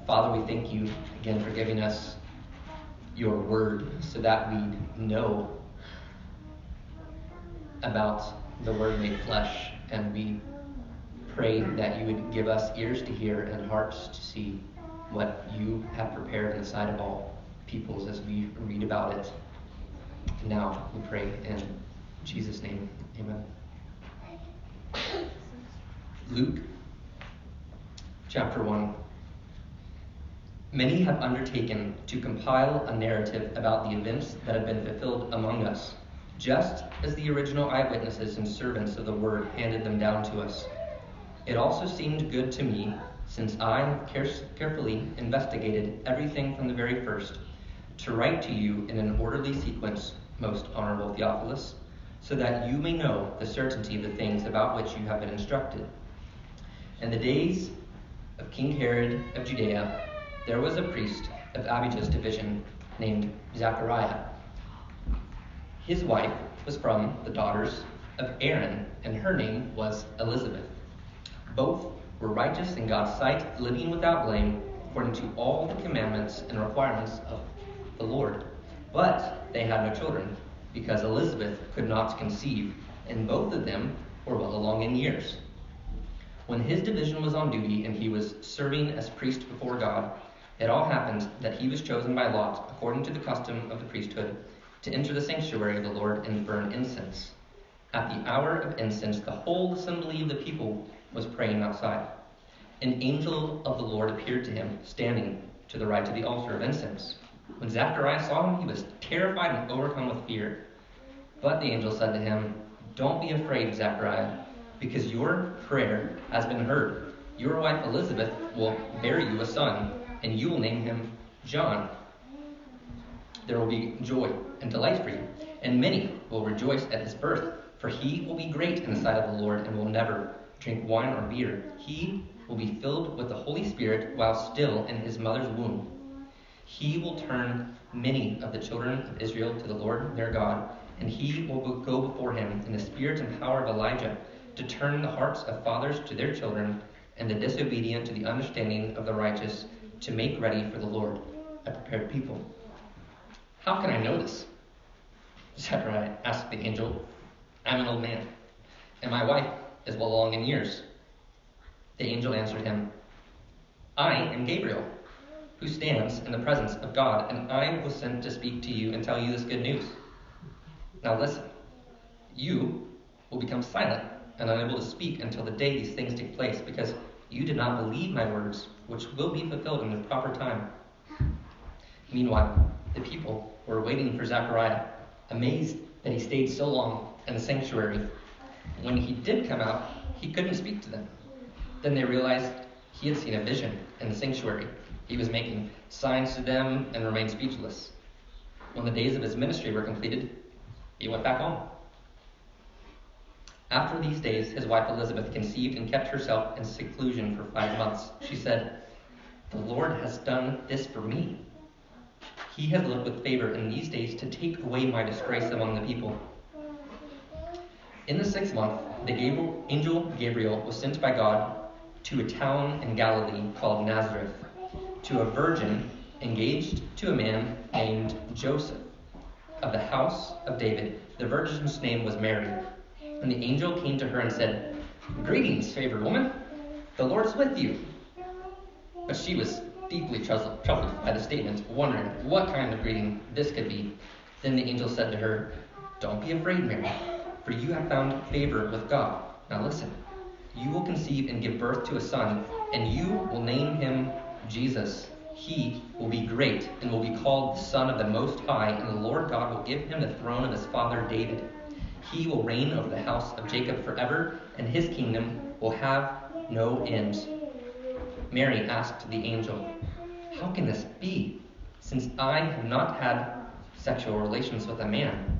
Father, we thank you again for giving us your word so that we know about the word made flesh, and we pray that you would give us ears to hear and hearts to see what you have prepared in the sight of all peoples as we read about it. Now we pray in Jesus' name, amen. Luke chapter 1. Many have undertaken to compile a narrative about the events that have been fulfilled among us, just as the original eyewitnesses and servants of the word handed them down to us. It also seemed good to me, since I have carefully investigated everything from the very first, to write to you in an orderly sequence, most honorable Theophilus, so that you may know the certainty of the things about which you have been instructed. In the days of King Herod of Judea, there was a priest of Abijah's division named Zachariah. His wife was from the daughters of Aaron, and her name was Elizabeth. Both were righteous in God's sight, living without blame, according to all the commandments and requirements of the Lord. But they had no children, because Elizabeth could not conceive, and both of them were well along in years. When his division was on duty and he was serving as priest before God, it all happened that he was chosen by lot, according to the custom of the priesthood, to enter the sanctuary of the Lord and burn incense. At the hour of incense, the whole assembly of the people was praying outside. An angel of the Lord appeared to him, standing to the right of the altar of incense. When Zacharias saw him, he was terrified and overcome with fear. But the angel said to him, "Don't be afraid, Zachariah, because your prayer has been heard. Your wife Elizabeth will bear you a son, and you will name him John. There will be joy and delight for you, and many will rejoice at his birth, for he will be great in the sight of the Lord and will never drink wine or beer. He will be filled with the Holy Spirit while still in his mother's womb. He will turn many of the children of Israel to the Lord their God, and he will go before him in the spirit and power of Elijah, to turn the hearts of fathers to their children, and the disobedient to the understanding of the righteous, to make ready for the Lord a prepared people." "How can I know this?" Zechariah asked the angel. "I'm an old man, and my wife is well along in years." The angel answered him, "I am Gabriel, who stands in the presence of God, and I was sent to speak to you and tell you this good news. Now listen, you will become silent and unable to speak until the day these things take place, because you did not believe my words, which will be fulfilled in the proper time." Meanwhile, the people were waiting for Zechariah, amazed that he stayed so long in the sanctuary. When he did come out, he couldn't speak to them. Then they realized he had seen a vision in the sanctuary. He was making signs to them and remained speechless. When the days of his ministry were completed, he went back home. After these days, his wife Elizabeth conceived and kept herself in seclusion for 5 months. She said, "The Lord has done this for me. He has looked with favor in these days to take away my disgrace among the people." In the 6th month, the angel Gabriel was sent by God to a town in Galilee called Nazareth, to a virgin engaged to a man named Joseph, of the house of David. The virgin's name was Mary. And the angel came to her and said, "Greetings, favored woman, the Lord is with you." But she was deeply troubled by the statement, wondering what kind of greeting this could be. Then the angel said to her, "Don't be afraid, Mary, for you have found favor with God. Now listen, you will conceive and give birth to a son, and you will name him Jesus. He will be great and will be called the Son of the Most High, and the Lord God will give him the throne of his father David. He will reign over the house of Jacob forever, and his kingdom will have no end." Mary asked the angel, "How can this be, since I have not had sexual relations with a man?"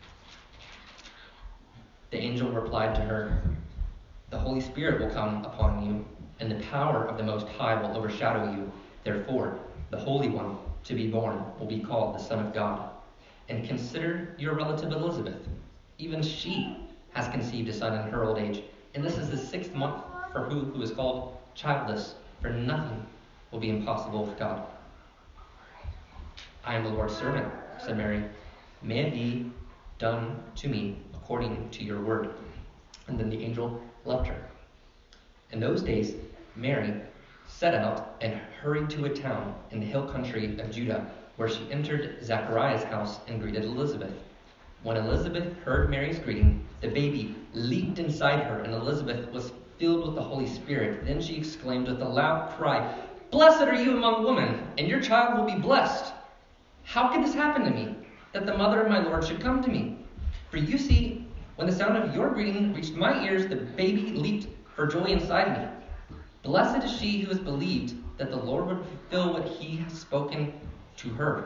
The angel replied to her, "The Holy Spirit will come upon you, and the power of the Most High will overshadow you. Therefore, the Holy One to be born will be called the Son of God. And consider your relative Elizabeth. Even she has conceived a son in her old age, and this is the 6th month for who is called childless, for nothing will be impossible with God." "I am the Lord's servant," said Mary. "May it be done to me according to your word." And then the angel left her. In those days, Mary set out and hurried to a town in the hill country of Judah, where she entered Zachariah's house and greeted Elizabeth. When Elizabeth heard Mary's greeting, the baby leaped inside her, and Elizabeth was filled with the Holy Spirit. Then she exclaimed with a loud cry, "Blessed are you among women, and your child will be blessed. How could this happen to me, that the mother of my Lord should come to me? For you see, when the sound of your greeting reached my ears, the baby leaped for joy inside me. Blessed is she who has believed that the Lord would fulfill what he has spoken to her."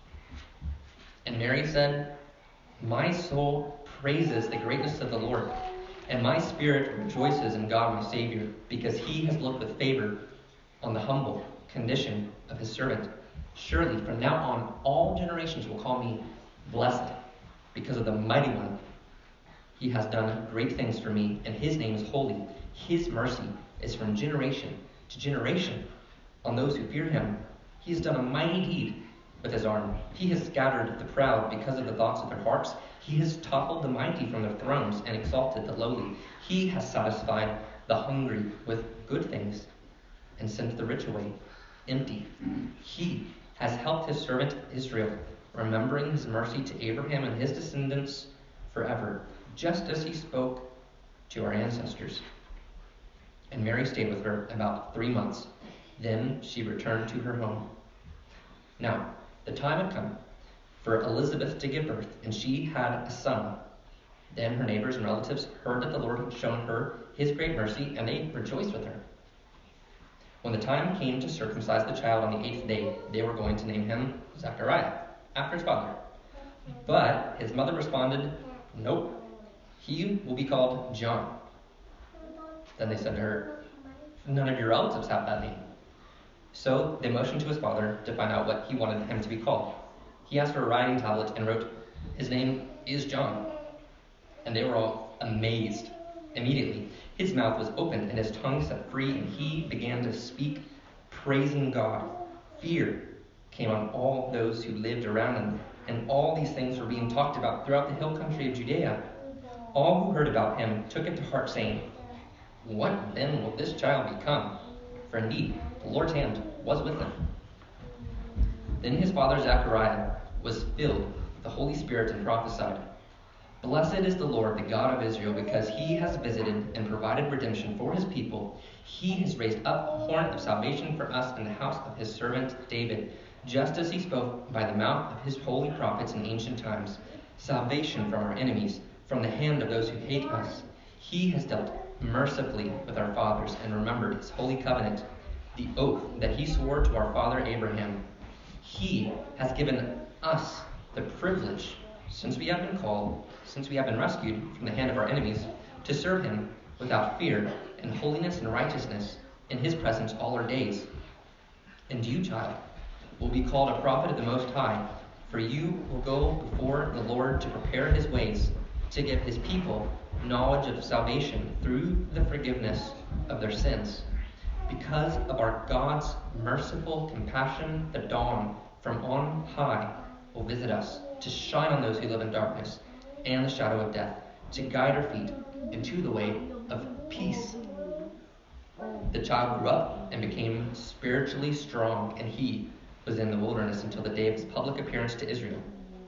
And Mary said, "My soul praises the greatness of the Lord, and my spirit rejoices in God my Savior, because he has looked with favor on the humble condition of his servant. Surely from now on all generations will call me blessed, because of the mighty one. He has done great things for me, and his name is holy. His mercy is from generation to generation on those who fear him. He has done a mighty deed with his arm. He has scattered the proud because of the thoughts of their hearts. He has toppled the mighty from their thrones and exalted the lowly. He has satisfied the hungry with good things and sent the rich away empty. He has helped his servant Israel, remembering his mercy to Abraham and his descendants forever, just as he spoke to our ancestors." And Mary stayed with her about 3 months. Then she returned to her home. Now, the time had come for Elizabeth to give birth, and she had a son. Then her neighbors and relatives heard that the Lord had shown her his great mercy, and they rejoiced with her. When the time came to circumcise the child on the 8th day, they were going to name him Zachariah, after his father. But his mother responded, "Nope, he will be called John." Then they said to her, "None of your relatives have that name." So they motioned to his father to find out what he wanted him to be called. He asked for a writing tablet and wrote, "His name is John." And they were all amazed. Immediately, his mouth was opened and his tongue set free, and he began to speak, praising God. Fear came on all those who lived around him, and all these things were being talked about throughout the hill country of Judea. All who heard about him took it to heart, saying, "What then will this child become?" For indeed, the Lord's hand was with him. Then his father Zachariah was filled with the Holy Spirit and prophesied, "Blessed is the Lord, the God of Israel, because he has visited and provided redemption for his people. He has raised up a horn of salvation for us in the house of his servant David, just as he spoke by the mouth of his holy prophets in ancient times, salvation from our enemies, from the hand of those who hate us. He has dealt mercifully with our fathers and remembered his holy covenant, the oath that he swore to our father Abraham. He has given us the privilege, since we have been rescued from the hand of our enemies, to serve him without fear in holiness and righteousness in his presence all our days. And you, child, will be called a prophet of the Most High, for you will go before the Lord to prepare his ways, to give his people knowledge of salvation through the forgiveness of their sins. Because of our God's merciful compassion, the dawn from on high will visit us, to shine on those who live in darkness and the shadow of death, to guide our feet into the way of peace." The child grew up and became spiritually strong, and he was in the wilderness until the day of his public appearance to Israel.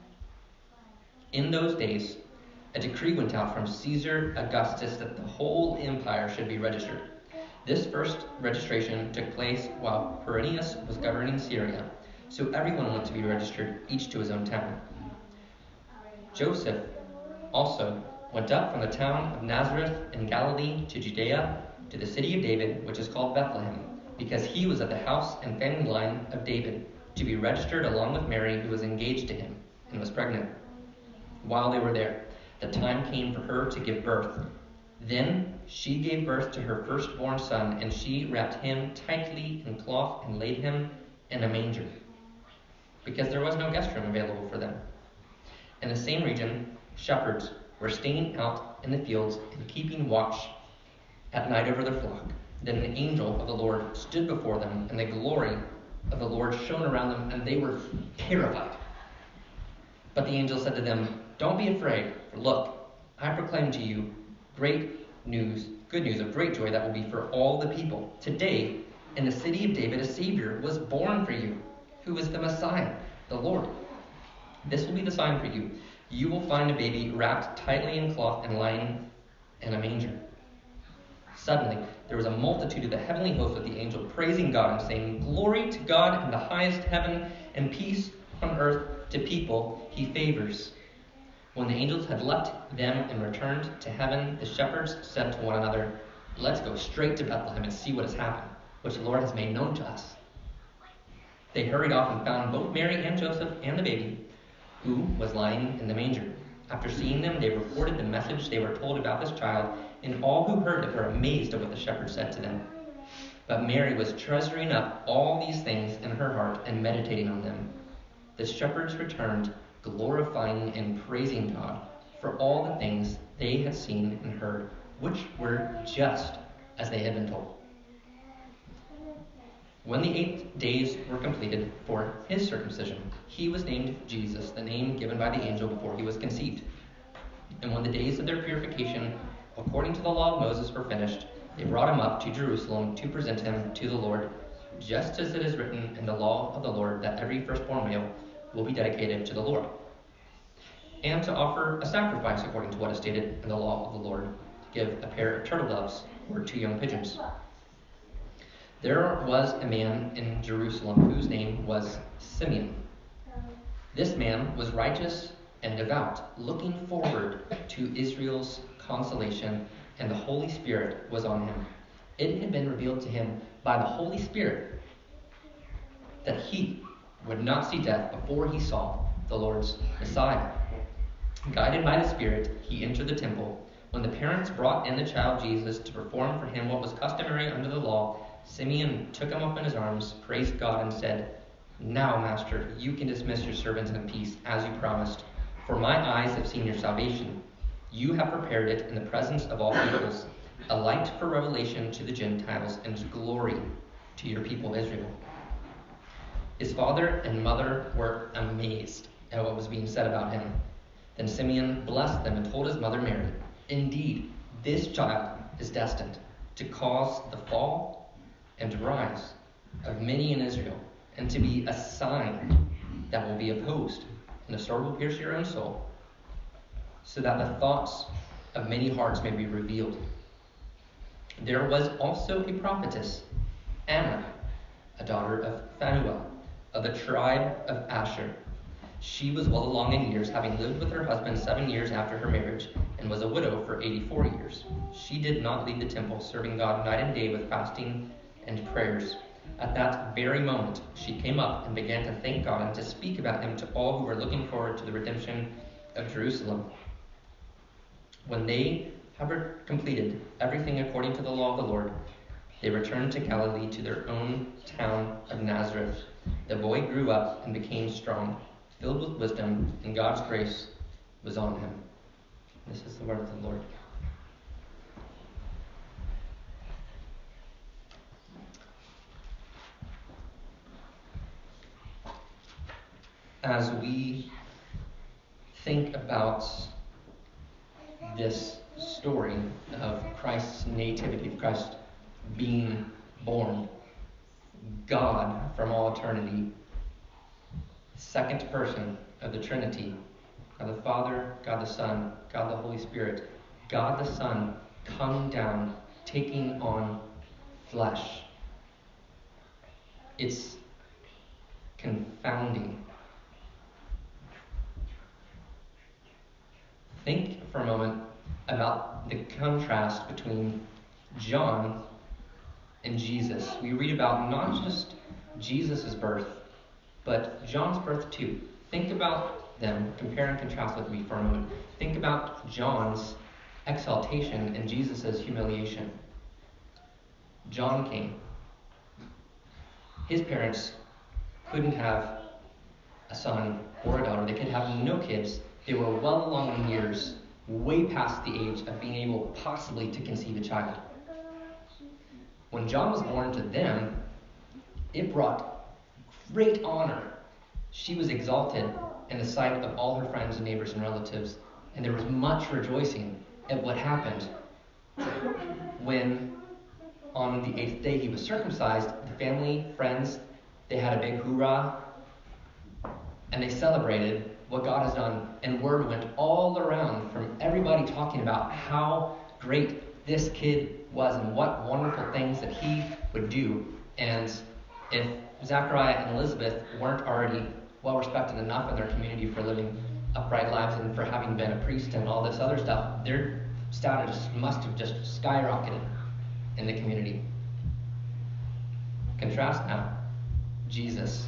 In those days, a decree went out from Caesar Augustus that the whole empire should be registered. This first registration took place while Quirinius was governing Syria, so everyone went to be registered, each to his own town. Joseph also went up from the town of Nazareth in Galilee to Judea, to the city of David, which is called Bethlehem, because he was of the house and family line of David, to be registered along with Mary, who was engaged to him and was pregnant. While they were there, the time came for her to give birth. Then she gave birth to her firstborn son, and she wrapped him tightly in cloth and laid him in a manger, because there was no guest room available for them. In the same region, shepherds were staying out in the fields and keeping watch at night over their flock. Then an angel of the Lord stood before them, and the glory of the Lord shone around them, and they were terrified. But the angel said to them, "Don't be afraid, for look, I proclaim to you good news of great joy that will be for all the people. Today, in the city of David, a Savior was born for you, who is the Messiah, the Lord. This will be the sign for you. You will find a baby wrapped tightly in cloth and lying in a manger." Suddenly, there was a multitude of the heavenly host with the angel praising God and saying, "Glory to God in the highest heaven, and peace on earth to people he favors." When the angels had left them and returned to heaven, the shepherds said to one another, "Let's go straight to Bethlehem and see what has happened, which the Lord has made known to us." They hurried off and found both Mary and Joseph and the baby, who was lying in the manger. After seeing them, they reported the message they were told about this child, and all who heard it were amazed at what the shepherds said to them. But Mary was treasuring up all these things in her heart and meditating on them. The shepherds returned, glorifying and praising God for all the things they had seen and heard, which were just as they had been told. When the 8 days were completed for his circumcision, he was named Jesus, the name given by the angel before he was conceived. And when the days of their purification, according to the law of Moses, were finished, they brought him up to Jerusalem to present him to the Lord, just as it is written in the law of the Lord that every firstborn male will be dedicated to the Lord, and to offer a sacrifice according to what is stated in the law of the Lord, to give a pair of turtle doves or 2 young pigeons. There was a man in Jerusalem whose name was Simeon. This man was righteous and devout, looking forward to Israel's consolation, and the Holy Spirit was on him. It had been revealed to him by the Holy Spirit that he would not see death before he saw the Lord's Messiah. Guided by the Spirit, he entered the temple. When the parents brought in the child Jesus to perform for him what was customary under the law, Simeon took him up in his arms, praised God, and said, "Now, Master, you can dismiss your servants in peace, as you promised. For my eyes have seen your salvation. You have prepared it in the presence of all peoples, a light for revelation to the Gentiles, and glory to your people Israel." His father and mother were amazed at what was being said about him. Then Simeon blessed them and told his mother Mary, "Indeed, this child is destined to cause the fall and rise of many in Israel, and to be a sign that will be opposed, and the sword will pierce your own soul, so that the thoughts of many hearts may be revealed." There was also a prophetess, Anna, a daughter of Phanuel, of the tribe of Asher. She was well along in years, having lived with her husband 7 years after her marriage, and was a widow for 84 years. She did not leave the temple, serving God night and day with fasting and prayers. At that very moment, she came up and began to thank God and to speak about him to all who were looking forward to the redemption of Jerusalem. When they had completed everything according to the law of the Lord, they returned to Galilee, to their own town of Nazareth. The boy grew up and became strong, filled with wisdom, and God's grace was on him. This is the word of the Lord. As we think about this story of Christ's nativity, of Christ being born, God from all eternity, second person of the Trinity, God the Father, God the Son, God the Holy Spirit, God the Son coming down, taking on flesh. It's confounding. Think for a moment about the contrast between John and Jesus. We read about not just Jesus' birth, but John's birth too. Think about them, compare and contrast with me for a moment. Think about John's exaltation and Jesus' humiliation. John came. His parents couldn't have a son or a daughter. They could have no kids. They were well along in years, way past the age of being able possibly to conceive a child. When John was born to them, it brought great honor. She was exalted in the sight of all her friends and neighbors and relatives, and there was much rejoicing at what happened. When on the 8th day he was circumcised, the family, friends, they had a big hoorah, and they celebrated what God has done, and word went all around from everybody talking about how great this kid was and what wonderful things that he would do. And if Zachariah and Elizabeth weren't already well respected enough in their community for living upright lives and for having been a priest and all this other stuff, their status must have just skyrocketed in the community. Contrast now, Jesus.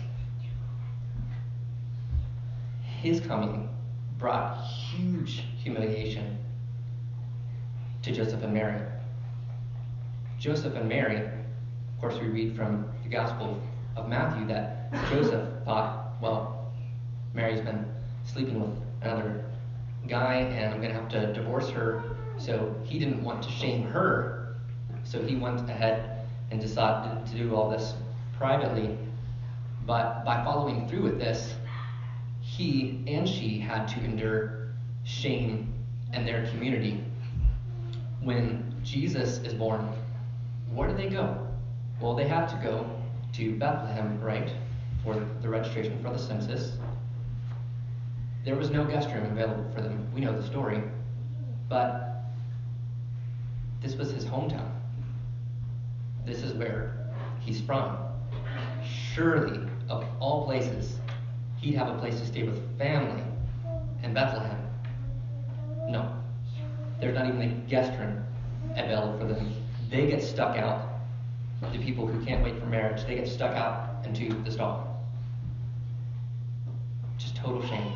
His coming brought huge humiliation to Joseph and Mary. Joseph and Mary, of course, we read from the Gospel of Matthew that Joseph thought, well, Mary's been sleeping with another guy and I'm going to have to divorce her. So he didn't want to shame her. So he went ahead and decided to do all this privately. But by following through with this, he and she had to endure shame in their community. When Jesus is born, where do they go? Well, they had to go to Bethlehem, right, for the registration for the census. There was no guest room available for them. We know the story. But this was his hometown. This is where he's from. Surely, of all places, he'd have a place to stay with family in Bethlehem. No. There's not even a guest room available for them. They get stuck out. The people who can't wait for marriage, they get stuck out into the stall. Just total shame.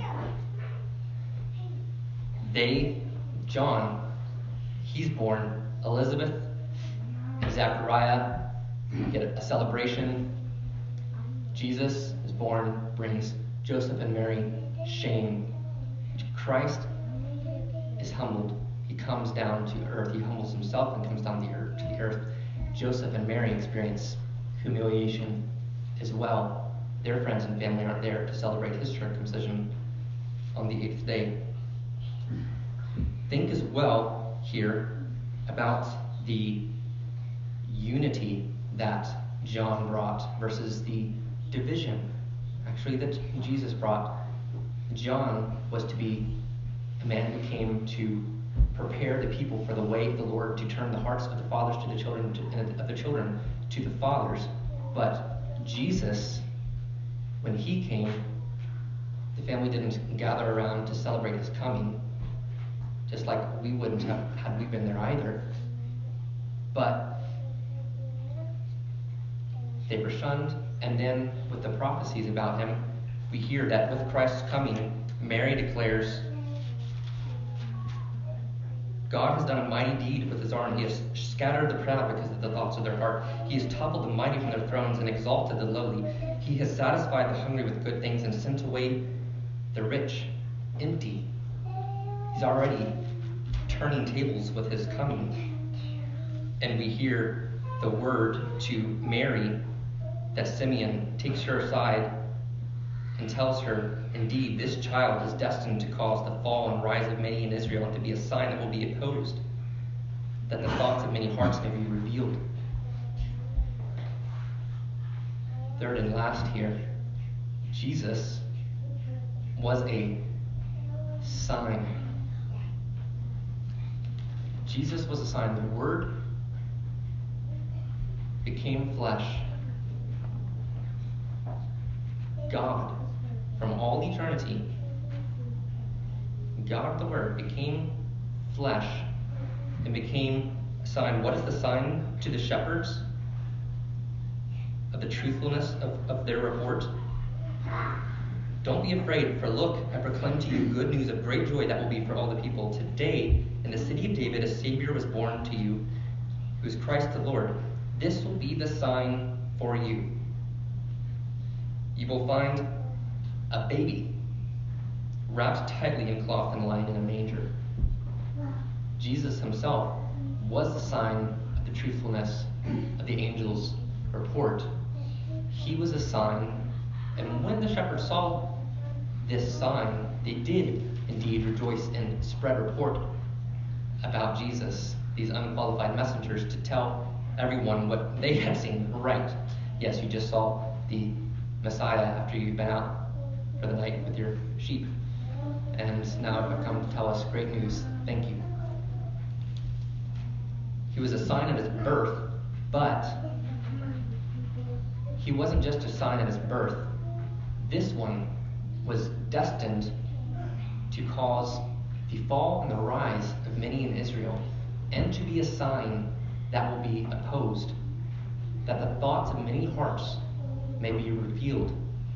John, he's born. Elizabeth and Zachariah get a celebration. Jesus is born, brings Joseph and Mary shame. Christ is humbled. He comes down to earth. He humbles himself and comes down to the earth. Joseph and Mary experience humiliation as well. Their friends and family aren't there to celebrate his circumcision on the 8th day. Think as well here about the unity that John brought versus the division, actually, that Jesus brought. John was to be a man who came to prepare the people for the way of the Lord, to turn the hearts of the fathers to the children, and of the children to the fathers. But Jesus, when he came, the family didn't gather around to celebrate his coming, just like we wouldn't have had we been there either. But they were shunned, and then with the prophecies about him, we hear that with Christ's coming, Mary declares, God has done a mighty deed with his arm. He has scattered the proud because of the thoughts of their heart. He has toppled the mighty from their thrones and exalted the lowly. He has satisfied the hungry with good things and sent away the rich empty. He's already turning tables with his coming. And we hear the word to Mary that Simeon takes her aside and tells her, indeed, this child is destined to cause the fall and rise of many in Israel and to be a sign that will be opposed, that the thoughts of many hearts may be revealed. Third and last here, Jesus was a sign. Jesus was a sign. The Word became flesh. God, from all eternity, God the Word became flesh and became a sign. What is the sign to the shepherds of the truthfulness of their report? Don't be afraid, for look, I proclaim to you good news of great joy that will be for all the people. Today, in the city of David, a Savior was born to you, who is Christ the Lord. This will be the sign for you. You will find a baby wrapped tightly in cloth and lying in a manger. Jesus himself was the sign of the truthfulness of the angel's report. He was a sign, and when the shepherds saw this sign, they did indeed rejoice and spread report about Jesus, these unqualified messengers, to tell everyone what they had seen. Right, yes, you just saw the Messiah after you've been out for the night with your sheep, and now I've come to tell us great news. Thank you. He was a sign of his birth, but he wasn't just a sign of his birth. This one was destined to cause the fall and the rise of many in Israel, and to be a sign that will be opposed, that the thoughts of many hearts may be revealed.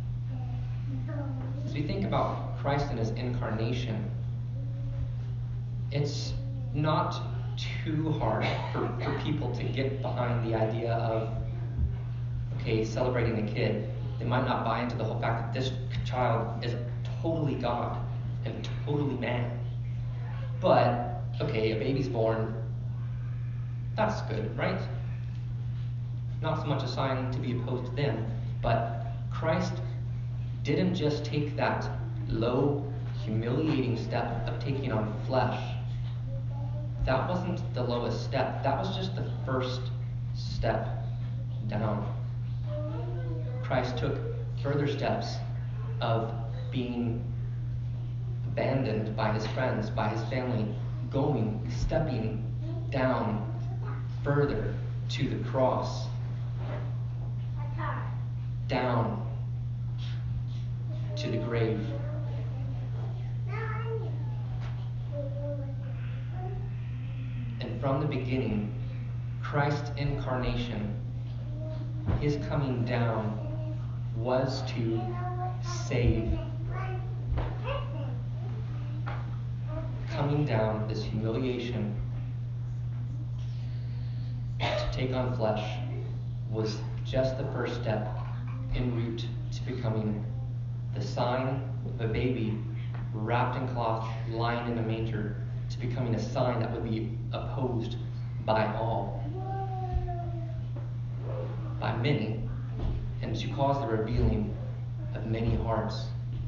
As we think about Christ and his incarnation, it's not too hard for people to get behind the idea of, okay, celebrating a kid. They might not buy into the whole fact that this child is totally God and totally man. But, okay, a baby's born, that's good, right? Not so much a sign to be opposed to them, but Christ didn't just take that low, humiliating step of taking on flesh. That wasn't the lowest step. That was just the first step down. Christ took further steps of being abandoned by his friends, by his family, stepping down further to the cross, down to the grave. And from the beginning, Christ's incarnation, his coming down, was to save. Coming down, this humiliation to take on flesh, was just the first step en route to becoming the sign of a baby wrapped in cloth, lying in a manger, to becoming a sign that would be opposed by all, by many, and to cause the revealing of many hearts.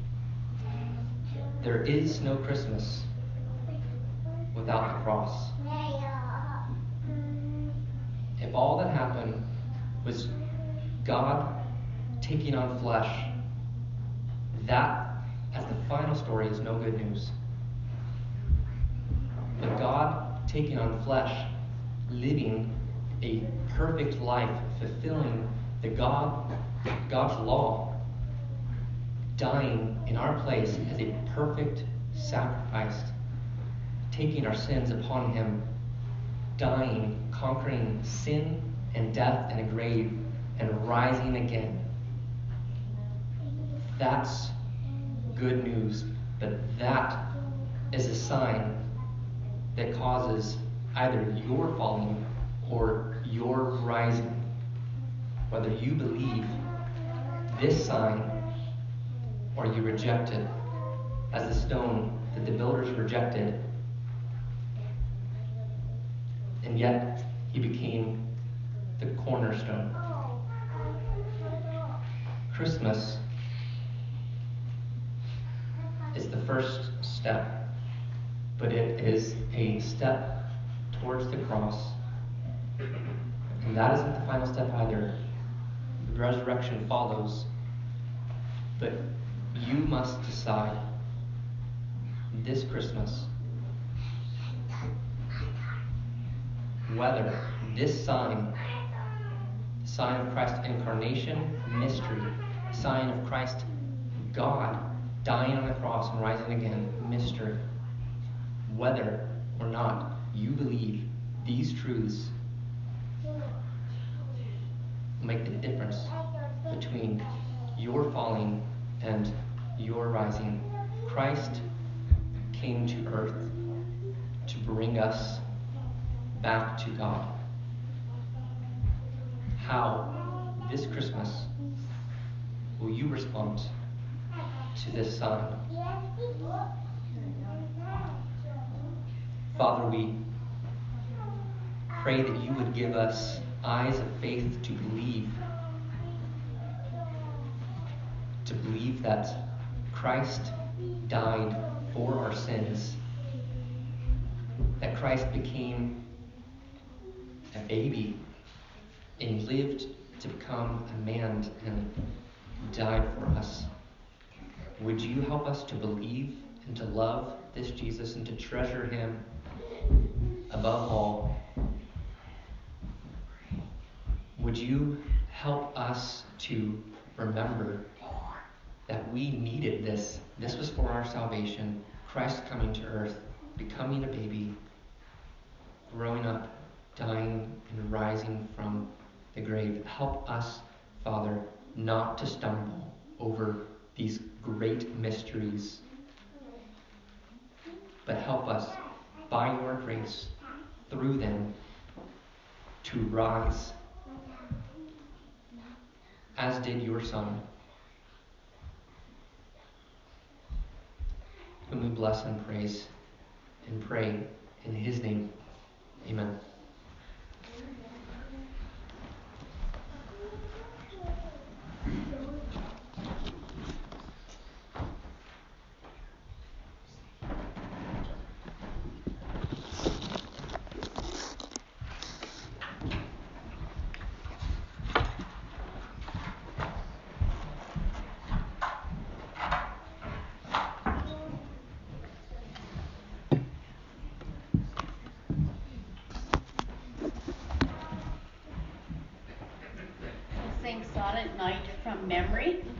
There is no Christmas without the cross. If all that happened was God taking on flesh, that, as the final story, is no good news. But God taking on flesh, living a perfect life, fulfilling the God's law, dying in our place as a perfect sacrifice, taking our sins upon him, dying, conquering sin and death and a grave, and rising again. That's good news, but that is a sign that causes either your falling or your rising. Whether you believe this sign or you reject it, as the stone that the builders rejected, and yet he became the cornerstone. Christmas is the first step, but it is a step towards the cross. And that isn't the final step either. The resurrection follows. But you must decide this Christmas whether this sign, the sign of Christ's incarnation, mystery, the sign of Christ, God, dying on the cross and rising again, mystery, whether or not you believe these truths will make the difference between your falling and your rising. Christ came to earth to bring us back to God. How, this Christmas, will you respond to this sign? Father, we pray that you would give us eyes of faith to believe that Christ died for our sins, that Christ became a baby and lived to become a man and died for us. Would you help us to believe and to love this Jesus and to treasure him above all? Would you help us to remember that we needed this? This was for our salvation. Christ coming to earth, becoming a baby, growing up, dying, and rising from the grave. Help us, Father, not to stumble over these great mysteries, but help us, by your grace, through them, to rise, as did your Son, whom we bless and praise and pray in his name. Amen. Sing Silent Night from memory.